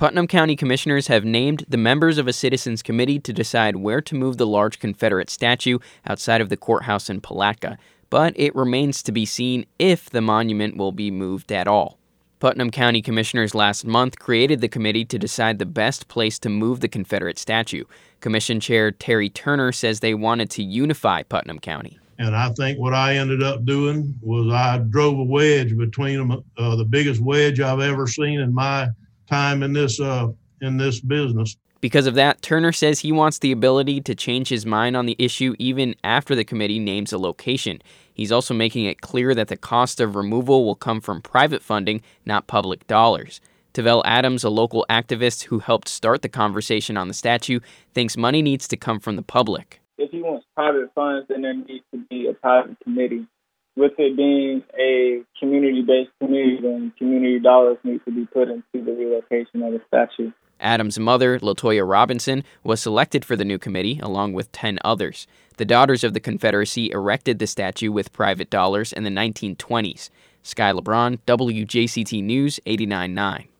Putnam County Commissioners have named the members of a citizens committee to decide where to move the large Confederate statue outside of the courthouse in Palatka, but it remains to be seen if the monument will be moved at all. Putnam County Commissioners last month created the committee to decide the best place to move the Confederate statue. Commission Chair Terry Turner says they wanted to unify Putnam County. And I think what I ended up doing was I drove a wedge between them, the biggest wedge I've ever seen in my time in this business. Because of that, Turner says he wants the ability to change his mind on the issue even after the committee names a location. He's also making it clear that the cost of removal will come from private funding, not public dollars. Tavell Adams, a local activist who helped start the conversation on the statue, thinks money needs to come from the public. If he wants private funds, then there needs to be a private committee. With it being a community-based community, then community dollars need to be put into the relocation of the statue. Adams' mother, Latoya Robinson, was selected for the new committee, along with 10 others. The Daughters of the Confederacy erected the statue with private dollars in the 1920s. Sky LeBron, WJCT News, 89.9.